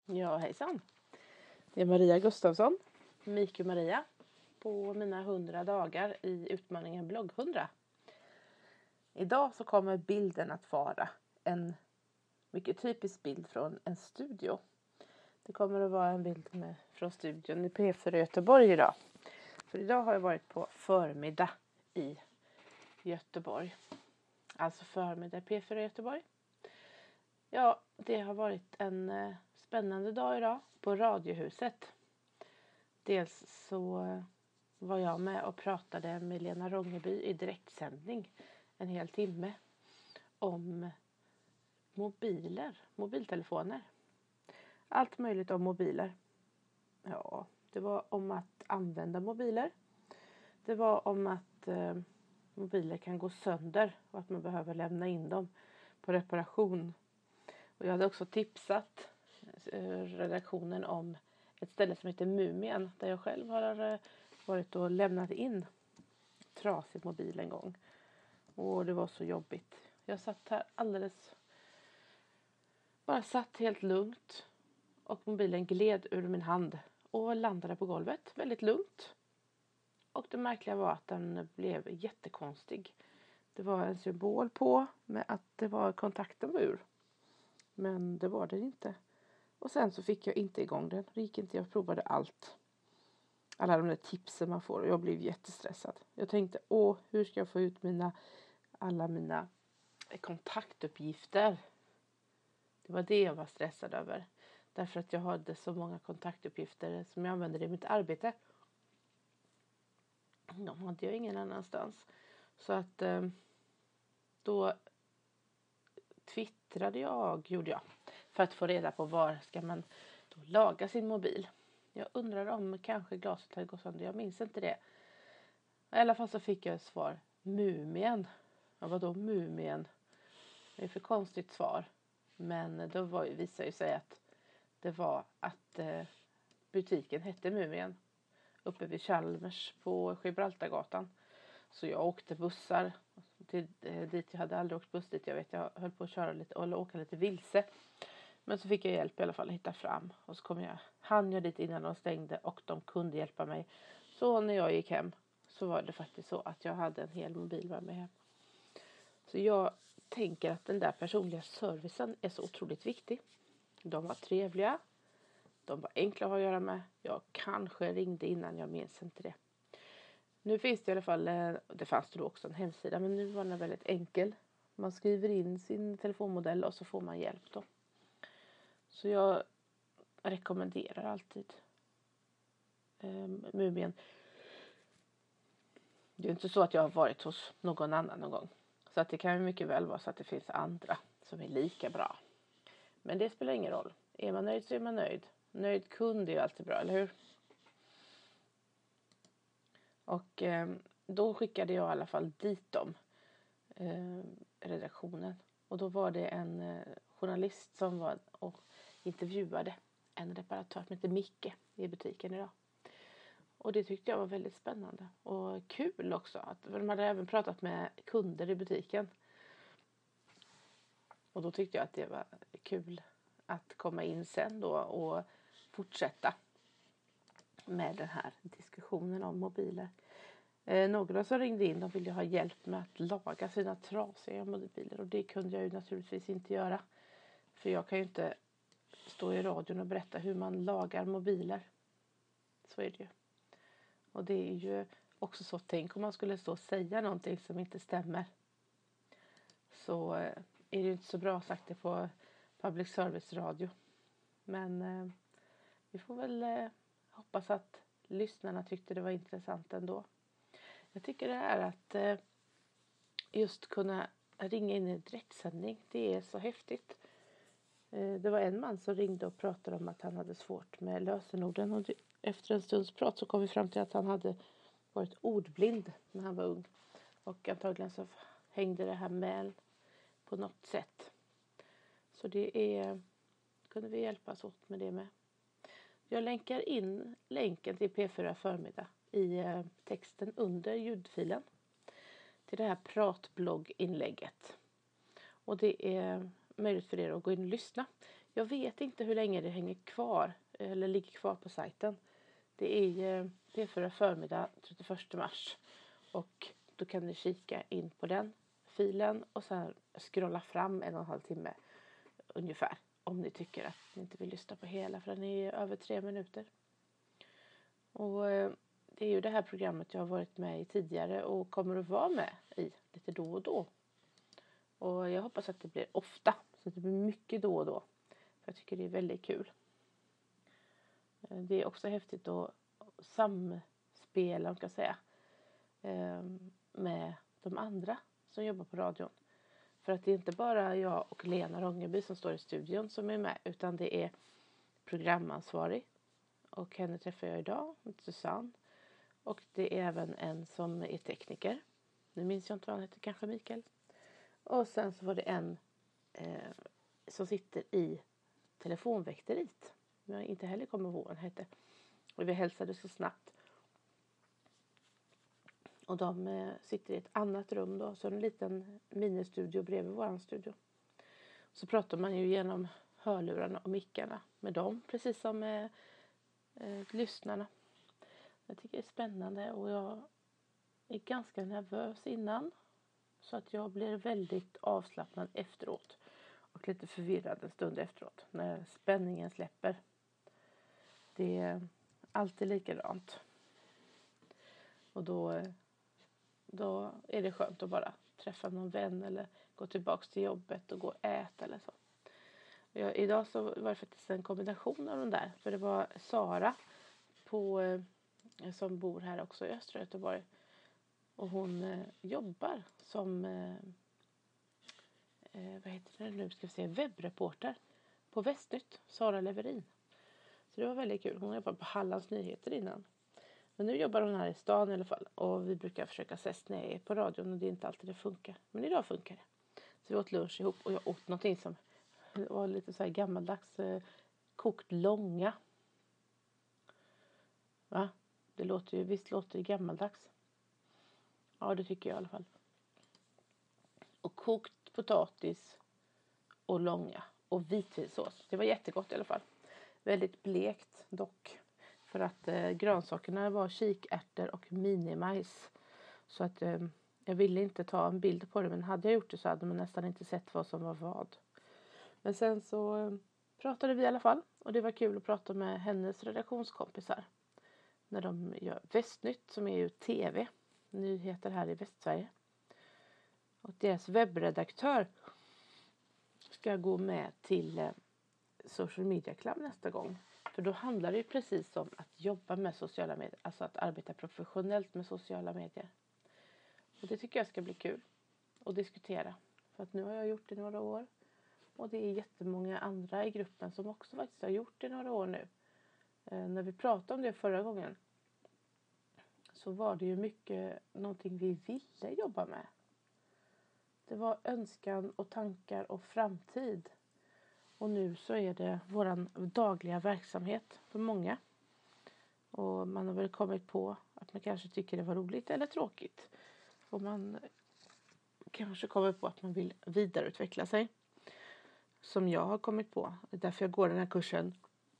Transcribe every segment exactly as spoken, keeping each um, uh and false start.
Ja, hejsan. Det är Maria Gustafsson, Miku Maria, på mina hundra dagar i utmaningen blogg hundra. Idag så kommer bilden att vara en mycket typisk bild från en studio. Det kommer att vara en bild med, från studion i P fyra Göteborg idag. För idag har jag varit på förmiddag i Göteborg. Alltså förmiddag i P fyra Göteborg. Ja, det har varit en eh, spännande dag idag på Radiohuset. Dels så eh, var jag med och pratade med Lena Rongeby i direktsändning en hel timme om mobiler, mobiltelefoner. Allt möjligt om mobiler. Ja, det var om att använda mobiler. Det var om att eh, mobiler kan gå sönder och att man behöver lämna in dem på reparation. Och jag hade också tipsat redaktionen om ett ställe som heter Mumien. Där jag själv har varit och lämnat in trasig mobil en gång. Och det var så jobbigt. Jag satt här alldeles... Bara satt helt lugnt. Och mobilen gled ur min hand. Och landade på golvet väldigt lugnt. Och det märkliga var att den blev jättekonstig. Det var en symbol på med att det var kontakten var ur. Men det var det inte. Och sen så fick jag inte igång den. Det gick inte, jag provade allt. Alla de där tipsen man får. Och jag blev jättestressad. Jag tänkte, åh, hur ska jag få ut mina, alla mina kontaktuppgifter? Det var det jag var stressad över. Därför att jag hade så många kontaktuppgifter som jag använde i mitt arbete. De hade jag ingen annanstans. Så att då twittrade jag, gjorde jag. För att få reda på var ska man då laga sin mobil. Jag undrar om kanske glaset hade gått sönder. Jag minns inte det. I alla fall så fick jag ett svar. Mumien. Ja, vadå Mumien? Det är för konstigt svar. Men då var, visade det sig att det var att eh, butiken hette Mumien. Uppe vid Chalmers på Gibraltargatan. Så jag åkte bussar till, eh, dit. Jag hade aldrig åkt buss dit. Jag vet jag höll på att köra lite eller åka lite vilse. Men så fick jag hjälp i alla fall att hitta fram. Och så kom jag, hann jag dit innan de stängde och de kunde hjälpa mig. Så när jag gick hem så var det faktiskt så att jag hade en hel mobil med mig hem. Så jag tänker att den där personliga servicen är så otroligt viktig. De var trevliga. De var enkla att ha att göra med. Jag kanske ringde innan, jag minns inte det. Nu finns det i alla fall, det fanns det då också en hemsida. Men nu var den väldigt enkel. Man skriver in sin telefonmodell och så får man hjälp då. Så jag rekommenderar alltid eh, Mumien. Det är inte så att jag har varit hos någon annan någon gång. Så att det kan ju mycket väl vara så att det finns andra som är lika bra. Men det spelar ingen roll. Är man nöjd så är man nöjd. Nöjd kund är ju alltid bra, eller hur? Och eh, då skickade jag i alla fall dit dem. Eh, redaktionen. Och då var det en eh, journalist som var och intervjuade en reparatör som heter Micke i butiken idag. Och det tyckte jag var väldigt spännande. Och kul också. Att de hade även pratat med kunder i butiken. Och då tyckte jag att det var kul att komma in sen då och fortsätta med den här diskussionen om mobiler. Eh, några som ringde in, de ville ha hjälp med att laga sina trasiga mobiler. Och det kunde jag ju naturligtvis inte göra. För jag kan ju inte stå i radion och berätta hur man lagar mobiler. Så är det ju. Och det är ju också så, tänk om man skulle stå och säga någonting som inte stämmer. Så är det ju inte så bra sagt det på public service radio. Men eh, vi får väl eh, hoppas att lyssnarna tyckte det var intressant ändå. Jag tycker det är att eh, just kunna ringa in i direktsändning, det är så häftigt. Eh, det var en man som ringde och pratade om att han hade svårt med lösenorden. Och det, efter en stunds prat så kom vi fram till att han hade varit ordblind när han var ung. Och antagligen så hängde det här med på något sätt. Så det är, kunde vi hjälpas åt med det med. Jag länkar in länken till P fyra förmiddag i eh, texten under ljudfilen. Till det här pratblogginlägget. Och det är möjligt för er att gå in och lyssna. Jag vet inte hur länge det hänger kvar eller ligger kvar på sajten. Det är P fyra förmiddag trettioförsta mars och då kan ni kika in på den filen och sen scrolla fram en och en halv timme ungefär om ni tycker att ni inte vill lyssna på hela, för den är över tre minuter. Och det är ju det här programmet jag har varit med i tidigare och kommer att vara med i lite då och då. Och jag hoppas att det blir ofta, så att det blir mycket då och då. För jag tycker det är väldigt kul. Det är också häftigt att samspela, om jag kan säga, med de andra som jobbar på radion. För att det är inte bara jag och Lena Rongeby som står i studion som är med, utan det är programansvarig. Och henne träffar jag idag, Susanne. Och det är även en som är tekniker. Nu minns jag inte vad han heter, kanske Mikael. Och sen så var det en eh, som sitter i telefonväkteriet. Jag inte heller kommer ihåg vad han hette. Och vi hälsade så snabbt. Och de eh, sitter i ett annat rum då. Så en liten ministudio bredvid våran studio. Så pratar man ju genom hörlurarna och mickarna med dem. Precis som med eh, lyssnarna. Jag tycker det är spännande. Och jag är ganska nervös innan. Så att jag blir väldigt avslappnad efteråt. Och lite förvirrad en stund efteråt. När spänningen släpper. Det är alltid likadant. Och då, då är det skönt att bara träffa någon vän. Eller gå tillbaka till jobbet och gå och äta eller så. Jag, idag så var det faktiskt en kombination av de där. För det var Sara på, som bor här också i östra Göteborg. Och hon eh, jobbar som eh, eh, vad heter det nu, ska vi se, webbreporter på Västnytt, Sara Leverin. Så det var väldigt kul. Hon jobbade på Hallands Nyheter innan. Men nu jobbar hon här i stan i alla fall. Och vi brukar försöka ses ner på radion och det är inte alltid det funkar. Men idag funkar det. Så vi åt lunch ihop och jag åt någonting som var lite så här gammaldags eh, kokt långa. Va? Det låter ju, visst låter det gammaldags. Ja, det tycker jag i alla fall. Och kokt potatis och långa och vitvinsås. Det var jättegott i alla fall. Väldigt blekt dock. För att eh, grönsakerna var kikärtor och minimajs. Så att eh, jag ville inte ta en bild på det. Men hade jag gjort det så hade man nästan inte sett vad som var vad. Men sen så eh, pratade vi i alla fall. Och det var kul att prata med hennes redaktionskompisar. När de gör Västnytt, som är ju tv. Nyheter här i Västsverige. Och deras webbredaktör ska gå med till eh, Social Media Club nästa gång. För då handlar det ju precis om att jobba med sociala medier. Alltså att arbeta professionellt med sociala medier. Och det tycker jag ska bli kul att diskutera. För att nu har jag gjort det några år. Och det är jättemånga andra i gruppen som också faktiskt har gjort det några år nu. Eh, när vi pratade om det förra gången. Så var det ju mycket någonting vi ville jobba med. Det var önskan och tankar och framtid. Och nu så är det våran dagliga verksamhet för många. Och man har väl kommit på att man kanske tycker det var roligt eller tråkigt. Och man kanske kommer på att man vill vidareutveckla sig. Som jag har kommit på. Det är därför jag går den här kursen.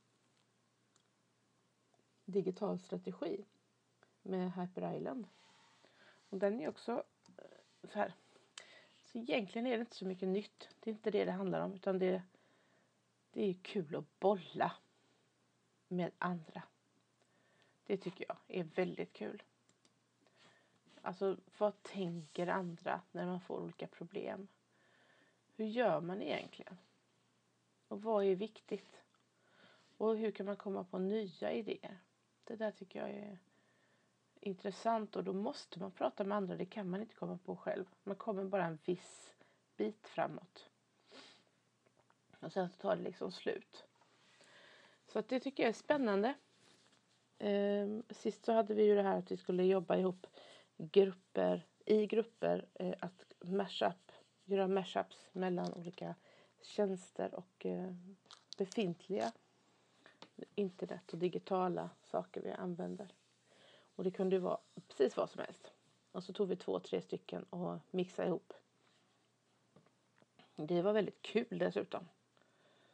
Digital strategi. Med Hyper Island. Och den är också så här. Så egentligen är det inte så mycket nytt. Det är inte det det handlar om. Utan det, det är kul att bolla med andra. Det tycker jag är väldigt kul. Alltså vad tänker andra när man får olika problem? Hur gör man egentligen? Och vad är viktigt? Och hur kan man komma på nya idéer? Det där tycker jag är intressant och då måste man prata med andra. Det kan man inte komma på själv. Man kommer bara en viss bit framåt. Och sen så tar det liksom slut. Så att det tycker jag är spännande. Eh, sist så hade vi ju det här att vi skulle jobba ihop grupper, i grupper. Eh, att mashup, göra mashups mellan olika tjänster och eh, befintliga internet och digitala saker vi använder. Och det kunde ju vara precis vad som helst. Och så tog vi två, tre stycken och mixade ihop. Det var väldigt kul dessutom.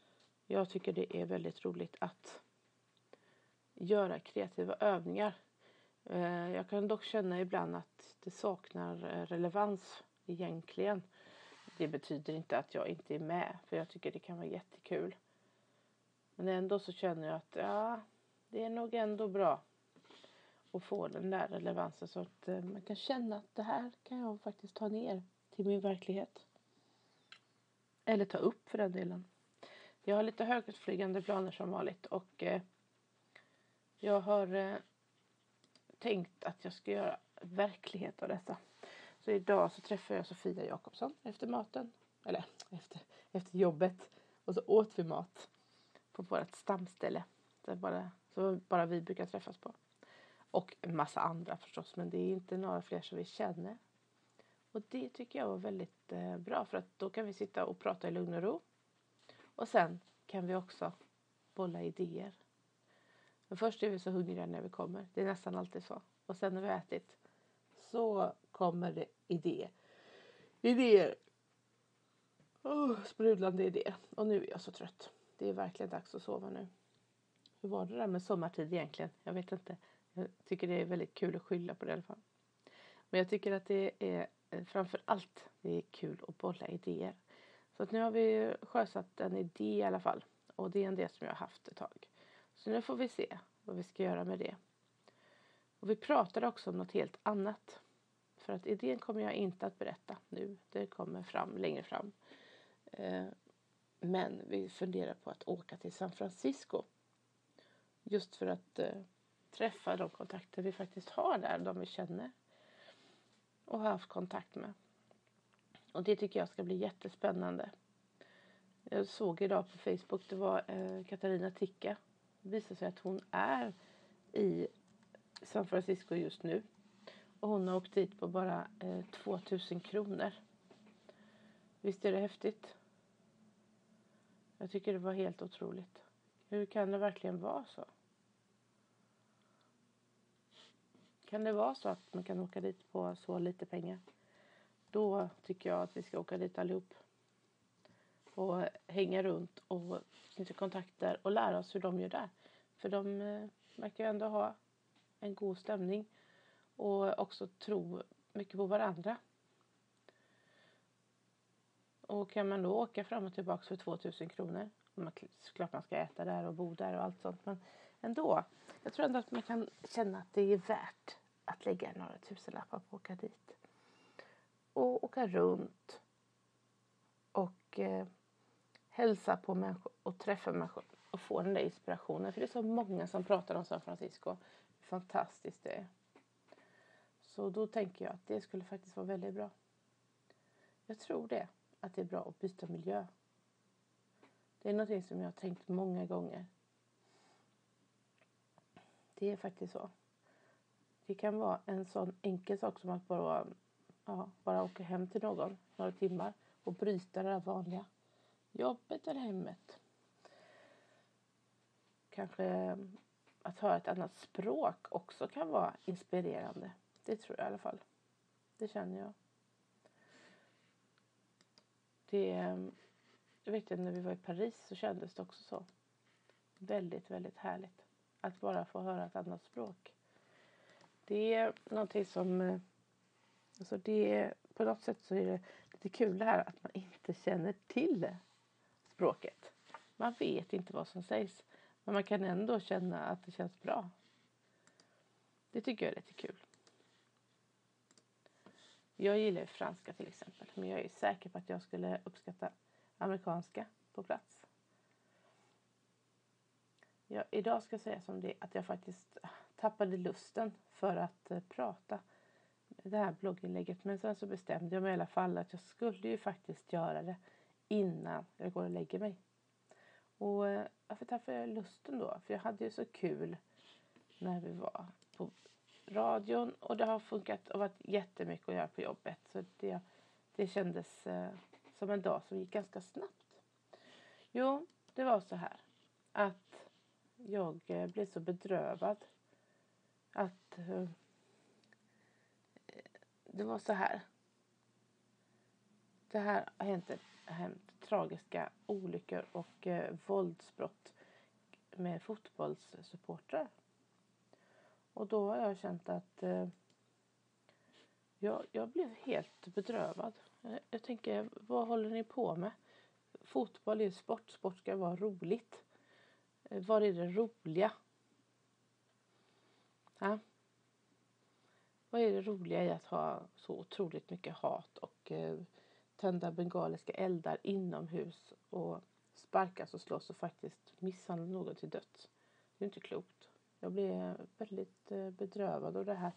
Jag tycker det är väldigt roligt att göra kreativa övningar. Jag kan dock känna ibland att det saknar relevans egentligen. Det betyder inte att jag inte är med, för jag tycker det kan vara jättekul. Men ändå så känner jag att ja, det är nog ändå bra att få den där relevansen så att man kan känna att det här kan jag faktiskt ta ner till min verklighet. Eller ta upp för den delen. Jag har lite högutflygande planer som vanligt och eh, jag har eh, tänkt att jag ska göra verklighet av detta. Så idag så träffar jag Sofia Jakobsson efter maten. Eller efter, efter jobbet. Och så åt vi mat på vårt stamställe. Det bara, så bara vi brukar träffas på. Och en massa andra förstås. Men det är inte några fler som vi känner. Och det tycker jag var väldigt eh, bra. För att då kan vi sitta och prata i lugn och ro. Och sen kan vi också bolla idéer. Men först är vi så hungriga när vi kommer. Det är nästan alltid så. Och sen när vi har ätit så kommer det idéer. Idéer. Oh, sprudlande idéer. Och nu är jag så trött. Det är verkligen dags att sova nu. Hur var det där med sommartid egentligen? Jag vet inte. Jag tycker det är väldigt kul att skylla på det i alla fall. Men jag tycker att det är framför allt det är kul att bolla idéer. Så att nu har vi sjösatt en idé i alla fall. Och det är en del som jag har haft ett tag. Så nu får vi se vad vi ska göra med det. Och vi pratade också om något helt annat. För att idén kommer jag inte att berätta nu. Det kommer fram längre fram. Men vi funderar på att åka till San Francisco. Just för att träffa de kontakter vi faktiskt har där. De vi känner. Och har haft kontakt med. Och det tycker jag ska bli jättespännande. Jag såg idag på Facebook. Det var Katarina Ticka. Det visade sig att hon är i San Francisco just nu. Och hon har åkt dit på bara eh, tvåtusen kronor. Visst är det häftigt? Jag tycker det var helt otroligt. Hur kan det verkligen vara så? Kan det vara så att man kan åka dit på så lite pengar? Då tycker jag att vi ska åka dit allihop. Och hänga runt och knyta kontakter och lära oss hur de gör där. För de eh, verkar ju ändå ha en god stämning. Och också tro mycket på varandra. Och kan man då åka fram och tillbaka för tvåtusen kronor. Man, såklart man ska äta där och bo där och allt sånt. Men ändå. Jag tror ändå att man kan känna att det är värt att lägga några tusenlappar på att åka dit. Och åka runt. Och eh, hälsa på människor och träffa människor. Och få den där inspirationen. För det är så många som pratar om San Francisco. Hur fantastiskt det är. Så då tänker jag att det skulle faktiskt vara väldigt bra. Jag tror det. Att det är bra att byta miljö. Det är något som jag har tänkt många gånger. Det är faktiskt så. Det kan vara en sån enkel sak som att bara, ja, bara åka hem till någon några timmar. Och bryta det där vanliga. Jobbet eller hemmet. Kanske att höra ett annat språk också kan vara inspirerande. Det tror jag i alla fall. Det känner jag. Det, jag vet inte, när vi var i Paris så kändes det också så. Väldigt, väldigt härligt. Att bara få höra ett annat språk. Det är någonting som, alltså det är, på något sätt så är det lite kul det här att man inte känner till språket. Man vet inte vad som sägs. Men man kan ändå känna att det känns bra. Det tycker jag är lite kul. Jag gillar franska till exempel. Men jag är säker på att jag skulle uppskatta amerikanska på plats. Ja, idag ska jag säga som det att jag faktiskt tappade lusten för att eh, prata det här blogginlägget. Men sen så bestämde jag mig i alla fall att jag skulle ju faktiskt göra det innan jag går och lägger mig. Och eh, varför tappade jag lusten då? För jag hade ju så kul när vi var på radion. Och det har funkat och varit jättemycket att göra på jobbet. Så det, det kändes eh, som en dag som gick ganska snabbt. Jo, det var så här. Att jag eh, blev så bedrövad. Att eh, det var så här. det här har hänt, hänt tragiska olyckor och eh, våldsbrott med fotbollssupportrar. Och då har jag känt att eh, jag, jag blev helt bedrövad. Jag, jag tänker, vad håller ni på med? Fotboll är sport, sport ska vara roligt. Eh, vad är det roliga? Ja. Vad är det roliga i att ha så otroligt mycket hat och eh, tända bengaliska eldar inomhus och sparkas och slås och faktiskt misshandla någon till döds? Det är inte klokt. Jag blev väldigt eh, bedrövad av det här.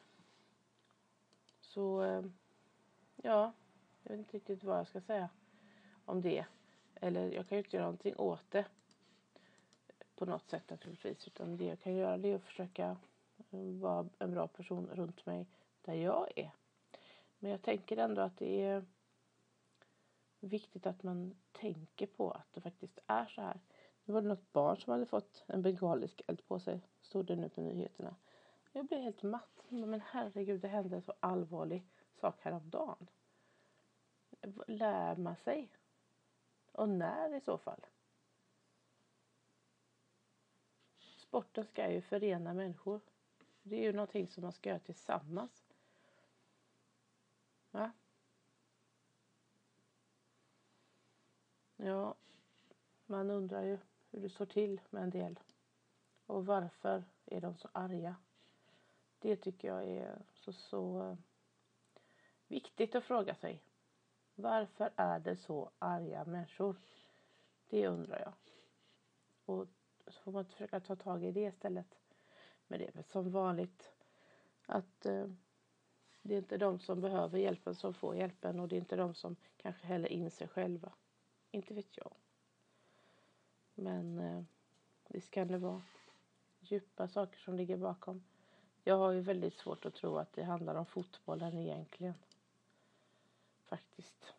Så eh, ja, jag vet inte riktigt vad jag ska säga om det. Eller jag kan ju inte göra någonting åt det på något sätt naturligtvis. Utan det jag kan göra det är att försöka vara en bra person runt mig där jag är. Men jag tänker ändå att det är viktigt att man tänker på att det faktiskt är så här. Det var något barn som hade fått en bengalisk eld på sig. Stod det nu på nyheterna. Jag blev helt matt. Men herregud, det hände en så allvarlig sak häromdagen. Lär man sig? Och när i så fall? Sporten ska ju förena människor. Det är ju någonting som man ska göra tillsammans. Va? Ja, man undrar ju hur det står till med en del. Och varför är de så arga? Det tycker jag är så, så viktigt att fråga sig. Varför är det så arga människor? Det undrar jag. Och så får man försöka ta tag i det istället. Men det är väl som vanligt att eh, det är inte de som behöver hjälpen som får hjälpen. Och det är inte de som kanske heller inser själva. Inte vet jag. Men eh, visst kan det vara djupa saker som ligger bakom. Jag har ju väldigt svårt att tro att det handlar om fotbollen egentligen. Faktiskt.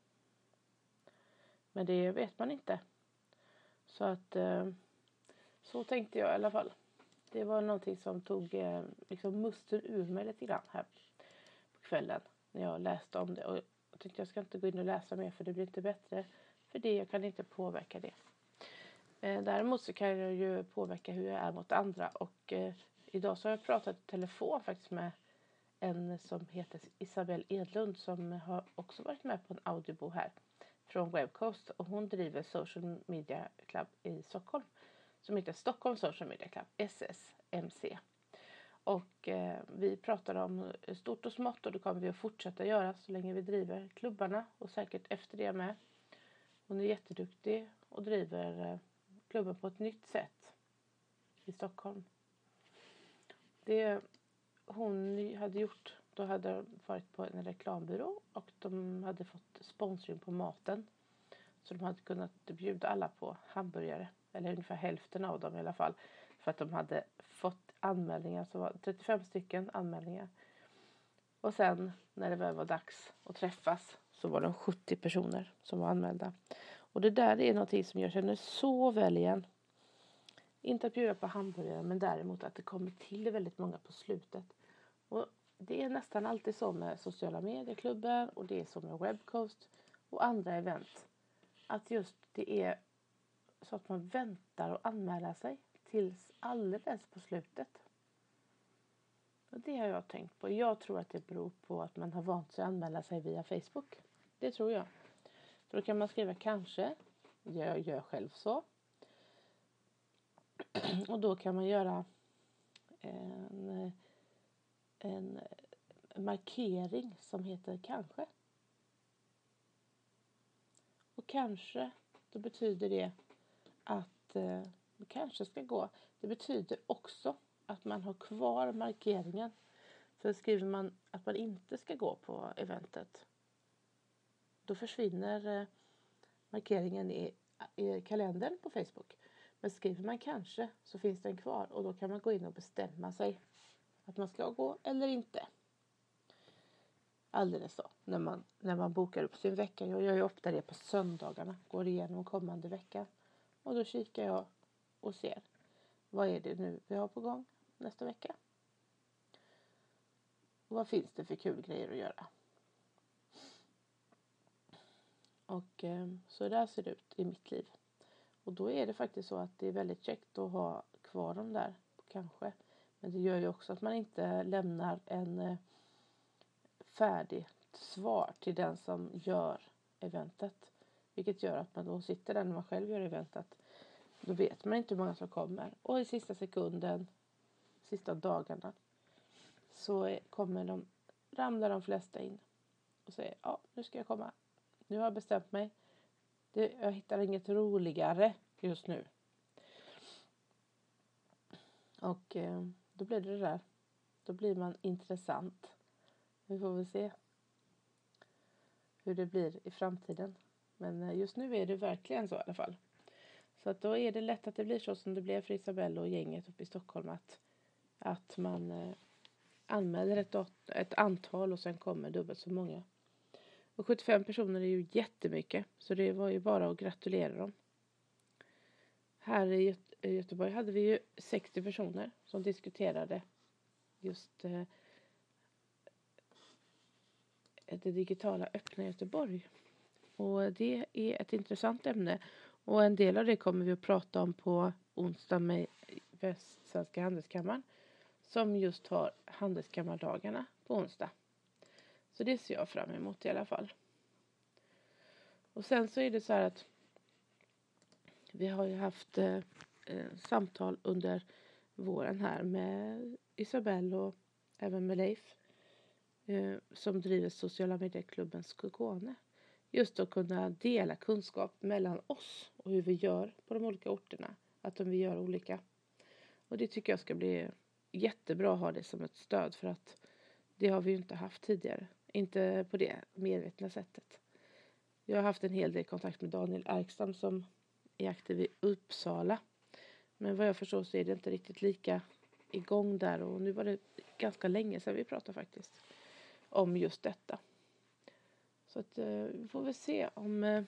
Men det vet man inte. Så att eh, så tänkte jag i alla fall. Det var någonting som tog eh, liksom musten ur mig lite grann här på kvällen. När jag läste om det. Och jag tänkte jag ska inte gå in och läsa mer för det blir inte bättre. För det jag kan inte påverka det. Eh, däremot så kan jag ju påverka hur jag är mot andra. Och eh, idag så har jag pratat i telefon faktiskt med en som heter Isabelle Edlund. Som har också varit med på en audiobo här. Från Webcoast. Och hon driver Social Media Club i Stockholm. Som heter Stockholm Social Media Club. S S M C. Och eh, vi pratar om stort och smått. Och det kommer vi att fortsätta göra så länge vi driver klubbarna. Och säkert efter det med. Hon är jätteduktig och driver eh, klubben på ett nytt sätt i Stockholm. Det hon hade gjort, då hade de varit på en reklambyrå och de hade fått sponsring på maten. Så de hade kunnat bjuda alla på hamburgare, eller ungefär hälften av dem i alla fall. För att de hade fått anmälningar, så var trettiofem stycken anmälningar. Och sen när det väl var dags att träffas så var det sjuttio personer som var anmälda. Och det där är någonting som jag känner så väl igen. Inte att bjuda på hamburgare, men däremot att det kommer till väldigt många på slutet. Och det är nästan alltid så med sociala medieklubben och det är så med Webcoast och andra event. Att just det är så att man väntar och anmäla sig tills alldeles på slutet. Och det har jag tänkt på. Jag tror att det beror på att man har vant sig att anmäla sig via Facebook. Det tror jag. För då kan man skriva kanske. Jag gör själv så. Och då kan man göra en, en markering som heter kanske. Och kanske, då betyder det att eh, det kanske ska gå. Det betyder också att man har kvar markeringen. För skriver man att man inte ska gå på eventet, då försvinner eh, markeringen i, i kalendern på Facebook. Men skriver man kanske så finns den kvar och då kan man gå in och bestämma sig att man ska gå eller inte. Alldeles så. När man, när man bokar upp sin vecka. Jag gör ju ofta det på söndagarna. Går igenom kommande vecka. Och då kikar jag och ser. Vad är det nu vi har på gång nästa vecka? Och vad finns det för kul grejer att göra? Och eh, så där ser det ut i mitt liv. Och då är det faktiskt så att det är väldigt käckt att ha kvar dem där, kanske. Men det gör ju också att man inte lämnar en eh, färdig svar till den som gör eventet. Vilket gör att man då sitter där när man själv gör eventet. Då vet man inte hur många som kommer. Och i sista sekunden, sista dagarna, så är, kommer de, ramlar de flesta in. Och säger, ja, nu ska jag komma. Nu har jag bestämt mig. Det, jag hittar inget roligare just nu. Och eh, då blir det det där. Då blir man intressant. Vi får väl se hur det blir i framtiden. Men eh, just nu är det verkligen så i alla fall. Så att då är det lätt att det blir så som det blev för Isabelle och gänget uppe i Stockholm. Att, att man eh, anmäler ett, ett antal och sen kommer dubbelt så många. Och sjuttiofem personer är ju jättemycket. Så det var ju bara att gratulera dem. Här i, Göte- i Göteborg hade vi ju sextio personer som diskuterade just eh, det digitala öppna Göteborg. Och det är ett intressant ämne. Och en del av det kommer vi att prata om på onsdag med Västsvenska handelskammaren. Som just har handelskammardagarna på onsdag. Så det ser jag fram emot i alla fall. Och sen så är det så här att vi har ju haft eh, samtal under våren här med Isabelle och även med Leif. Eh, som driver sociala medieklubben Skåne. Just att kunna dela kunskap mellan oss och hur vi gör på de olika orterna. Att de vi gör olika. Och det tycker jag ska bli jättebra att ha det som ett stöd. För att det har vi ju inte haft tidigare. Inte på det medvetna sättet. Jag har haft en hel del kontakt med Daniel Erkstam som är aktiv i Uppsala. Men vad jag förstår så är det inte riktigt lika igång där. Och nu var det ganska länge sedan vi pratade faktiskt om just detta. Så att eh, vi får väl se om eh,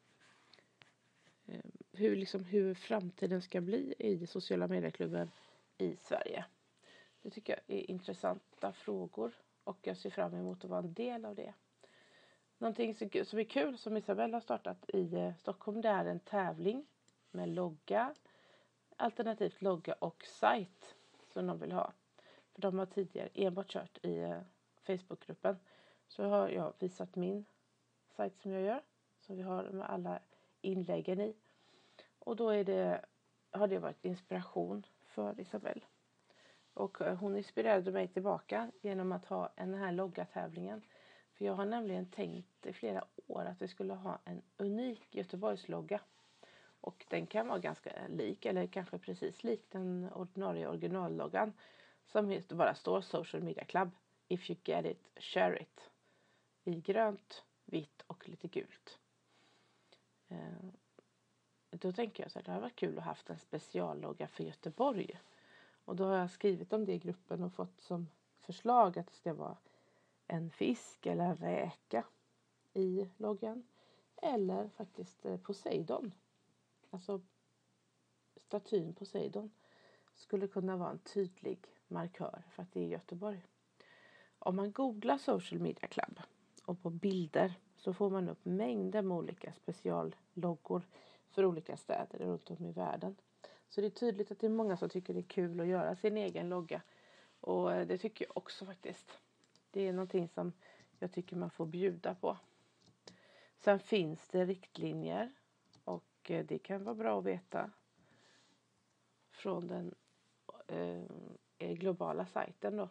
hur, liksom, hur framtiden ska bli i sociala medieklubben i Sverige. Det tycker jag är intressanta frågor och jag ser fram emot att vara en del av det. Någonting som är kul som Isabelle har startat i eh, Stockholm, det är en tävling med logga, alternativt logga och sajt som de vill ha. För de har tidigare enbart kört i eh, Facebookgruppen. Så har jag visat min sajt som jag gör. Som vi har med alla inläggen i. Och då är det, har det varit inspiration för Isabelle. Och hon inspirerade mig tillbaka genom att ha den här loggatävlingen. För jag har nämligen tänkt i flera år att vi skulle ha en unik Göteborgslogga. Och den kan vara ganska lik eller kanske precis lik den ordinarie originalloggan. Som just bara står Social Media Club. If you get it, share it. I grönt, vitt och lite gult. Eh, då tänker jag så här, det har varit kul att ha haft en speciallogga för Göteborg. Och då har jag skrivit om det i gruppen och fått som förslag att det ska vara en fisk eller en räka i loggan. Eller faktiskt Poseidon. Alltså statyn Poseidon skulle kunna vara en tydlig markör för att det är Göteborg. Om man googlar Social Media Club och på bilder så får man upp mängder med olika specialloggor för olika städer runt om i världen. Så det är tydligt att det är många som tycker det är kul att göra sin egen logga. Och det tycker jag också faktiskt. Det är någonting som jag tycker man får bjuda på. Sen finns det riktlinjer och det kan vara bra att veta från den eh, globala sajten då.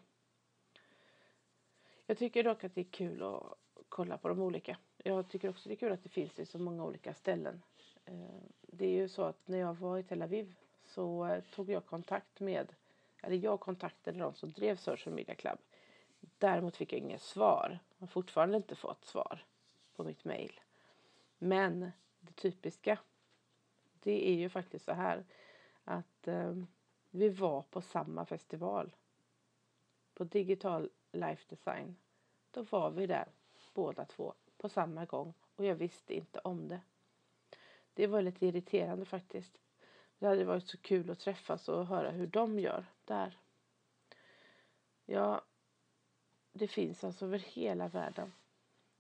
Jag tycker dock att det är kul att kolla på de olika. Jag tycker också det är kul att det finns i så många olika ställen. Det är ju så att när jag var i Tel Aviv så tog jag kontakt med, eller jag kontaktade de som drev Social Media Club. Däremot fick jag inget svar. Jag har fortfarande inte fått svar på mitt mejl. Men det typiska, det är ju faktiskt så här att eh, vi var på samma festival. På Digital Life Design. Då var vi där båda två på samma gång och jag visste inte om det. Det var lite irriterande faktiskt. Det hade varit så kul att träffas och höra hur de gör där. Ja, det finns alltså över hela världen.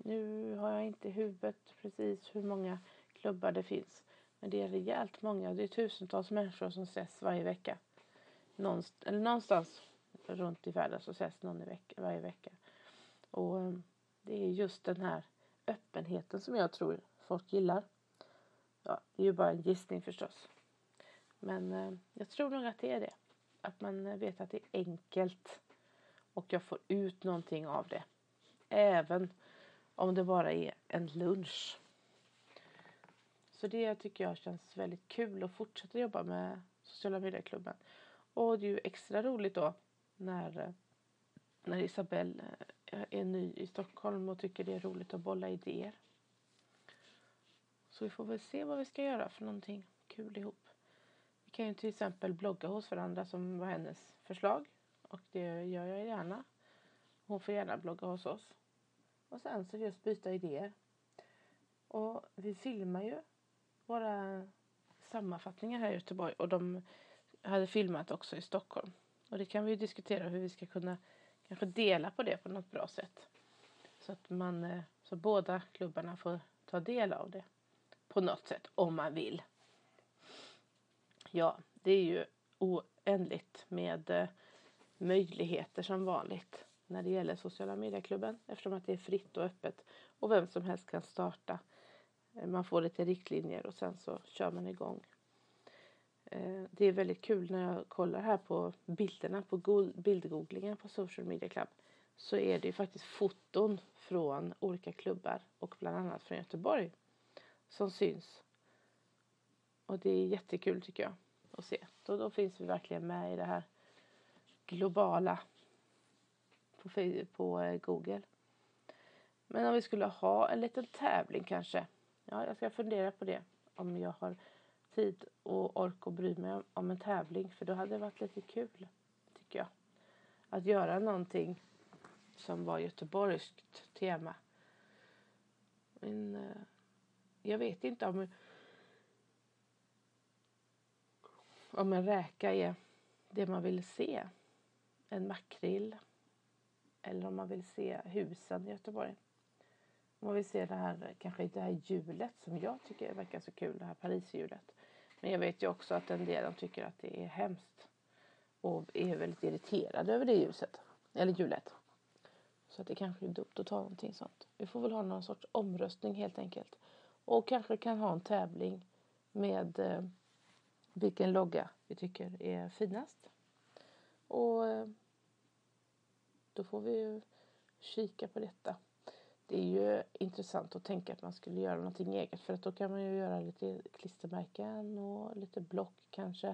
nu har jag inte i huvudet precis hur många klubbar det finns. Men det är rejält många. Det är tusentals människor som ses varje vecka. Någonstans, eller någonstans runt i världen så ses någon i vecka, varje vecka. Och eh, det är just den här öppenheten som jag tror folk gillar. Ja, det är ju bara en gissning förstås. Men eh, jag tror nog att det är det. Att man vet att det är enkelt. Och jag får ut någonting av det. Även om det bara är en lunch. Så det tycker jag känns väldigt kul att fortsätta jobba med sociala medieklubben. Och det är ju extra roligt då när, när Isabelle är ny i Stockholm och tycker det är roligt att bolla idéer. Så vi får väl se vad vi ska göra för någonting kul ihop. Vi kan ju till exempel blogga hos varandra som var hennes förslag. Och det gör jag gärna. Hon får gärna blogga hos oss. Och sen så just byta idéer. Och vi filmar ju våra sammanfattningar här i Göteborg. Och de hade filmat också i Stockholm. Och det kan vi ju diskutera hur vi ska kunna kanske dela på det på något bra sätt. Så att man, så båda klubbarna får ta del av det. På något sätt, om man vill. Ja, det är ju oändligt med möjligheter som vanligt när det gäller sociala medieklubben. Eftersom att det är fritt och öppet. Och vem som helst kan starta. Man får lite riktlinjer och sen så kör man igång. Det är väldigt kul när jag kollar här på bilderna på bildgooglingen på Social Media Club. Så är det ju faktiskt foton från olika klubbar och bland annat från Göteborg som syns. Och det är jättekul tycker jag att se. Då, då finns vi verkligen med i det här globala på, på Google. Men om vi skulle ha en liten tävling kanske. Ja, jag ska fundera på det. Om jag har tid och ork och bry mig om en tävling. För då hade det varit lite kul, tycker jag. Att göra någonting som var göteborgskt tema. Men jag vet inte om, om en räka är det man vill se. En makrill. Eller om man vill se husen i Göteborg. Om man vill se det här, kanske det här hjulet som jag tycker verkar så kul. Det här Parishjulet. Men jag vet ju också att en del tycker att det är hemskt. Och är väldigt irriterade över det ljuset. Eller hjulet. Så att det kanske är dumt att ta någonting sånt. Vi får väl ha någon sorts omröstning helt enkelt. Och kanske kan ha en tävling med eh, vilken logga vi tycker är finast. Och eh, då får vi ju kika på detta. Det är ju intressant att tänka att man skulle göra någonting eget. För att då kan man ju göra lite klistermärken och lite block kanske.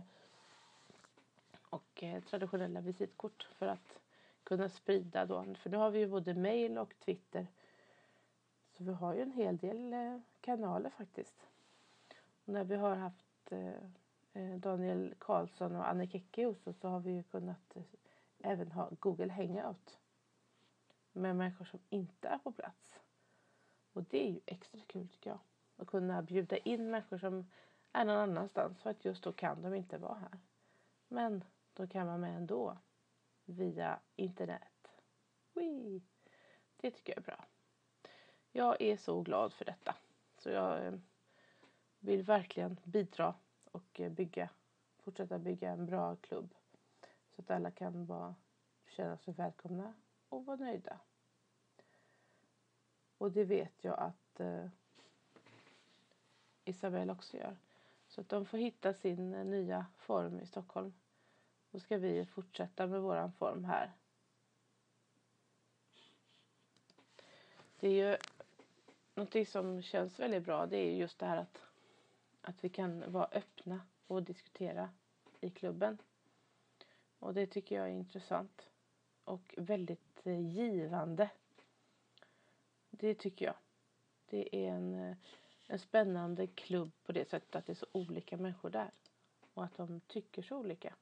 Och eh, traditionella visitkort för att kunna sprida då. För nu har vi ju både mail och Twitter. Så vi har ju en hel del eh, kanaler faktiskt. Och när vi har haft eh, Daniel Karlsson och Anne Kekki så, så har vi ju kunnat eh, även ha Google Hangout. Med människor som inte är på plats. Och det är ju extra kul tycker jag. Att kunna bjuda in människor som är någon annanstans. För att just då kan de inte vara här. Men då kan man med ändå. Via internet. Wee. Det tycker jag är bra. Jag är så glad för detta. Så jag vill verkligen bidra och bygga. Fortsätta bygga en bra klubb. Så att alla kan vara, känna sig välkomna och vara nöjda. Och det vet jag att eh, Isabelle också gör. Så att de får hitta sin eh, nya form i Stockholm. Då ska vi fortsätta med våran form här. Det är ju någonting som känns väldigt bra. Det är ju just det här att, att vi kan vara öppna och diskutera i klubben. Och det tycker jag är intressant. Och väldigt eh, givande. Det tycker jag. Det är en, en spännande klubb på det sättet att det är så olika människor där. Och att de tycker så olika.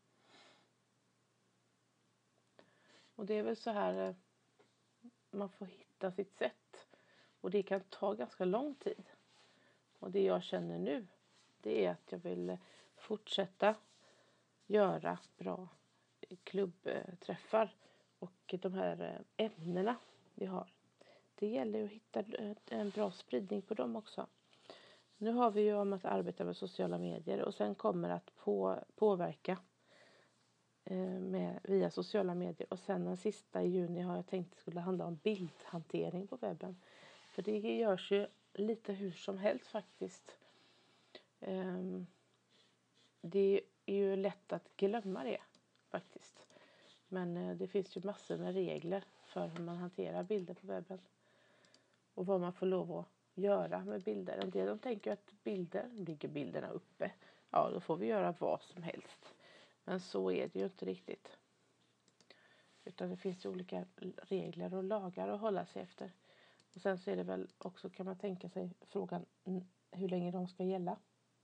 Och det är väl så här man får hitta sitt sätt. Och det kan ta ganska lång tid. Och det jag känner nu, det är att jag vill fortsätta göra bra klubbträffar. Och de här ämnena vi har. det gäller att hitta en bra spridning på dem också. Nu har vi ju om att arbeta med sociala medier och sen kommer att på, påverka eh, med, via sociala medier. Och sen den sista i juni har jag tänkt att det skulle handla om bildhantering på webben. För det görs ju lite hur som helst faktiskt. Eh, det är ju lätt att glömma det faktiskt. Men eh, det finns ju massor med regler för hur man hanterar bilder på webben. Och vad man får lov att göra med bilder. En del de tänker att bilder, ligger bilderna uppe. Ja, då får vi göra vad som helst. Men så är det ju inte riktigt. Utan det finns ju olika regler och lagar att hålla sig efter. Och sen så är det väl också, kan man tänka sig frågan hur länge de ska gälla.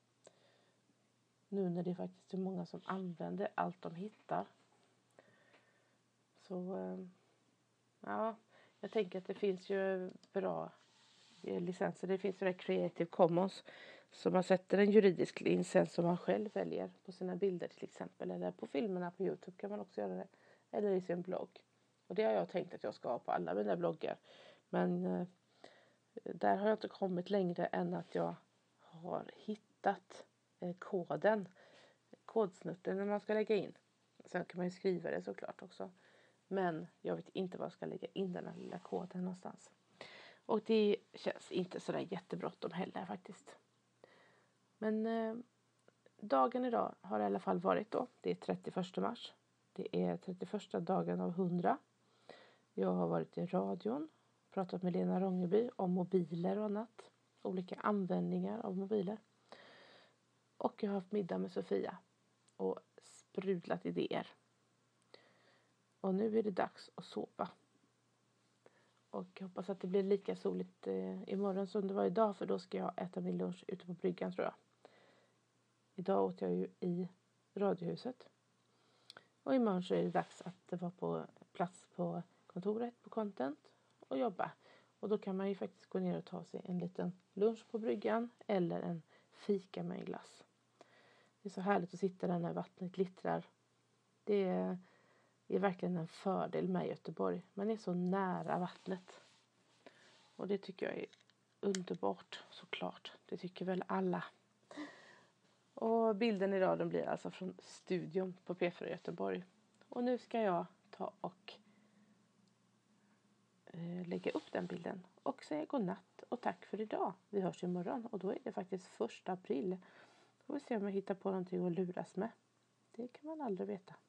Nu när det faktiskt är många som använder allt de hittar. Så ja, jag tänker att det finns ju bra licenser. Det finns ju det Creative Commons. Så man sätter en juridisk licens som man själv väljer på sina bilder till exempel. Eller på filmerna på YouTube kan man också göra det. Eller i sin blogg. Och det har jag tänkt att jag ska ha på alla mina bloggar. Men eh, där har jag inte kommit längre än att jag har hittat eh, koden. Kodsnutten när man ska lägga in. Sen kan man ju skriva det såklart också. Men jag vet inte var jag ska lägga in den här lilla koden någonstans. Och det känns inte sådär jättebråttom heller faktiskt. Men eh, dagen idag har i alla fall varit då. Det är trettioförsta mars. Det är trettioförsta dagen av hundra. Jag har varit i radion. Pratat med Lena Rongeby om mobiler och annat. Olika användningar av mobiler. Och jag har haft middag med Sofia. Och sprudlat idéer. Och nu är det dags att sova. Och jag hoppas att det blir lika soligt eh, imorgon som det var idag. För då ska jag äta min lunch ute på bryggan tror jag. Idag åt jag ju i radiohuset. Och imorgon så är det dags att vara på plats på kontoret på Content och jobba. Och då kan man ju faktiskt gå ner och ta sig en liten lunch på bryggan. Eller en fika med en glass. Det är så härligt att sitta där när vattnet glittrar. Det är... Det är verkligen en fördel med Göteborg. Man är så nära vattnet. Och det tycker jag är underbart såklart. Det tycker väl alla. Och bilden idag den blir alltså från studion på P fyra Göteborg. Och nu ska jag ta och eh, lägga upp den bilden. Och säga godnatt och tack för idag. Vi hörs imorgon och då är det faktiskt första april. Då får vi se om jag hittar på någonting att luras med. Det kan man aldrig veta.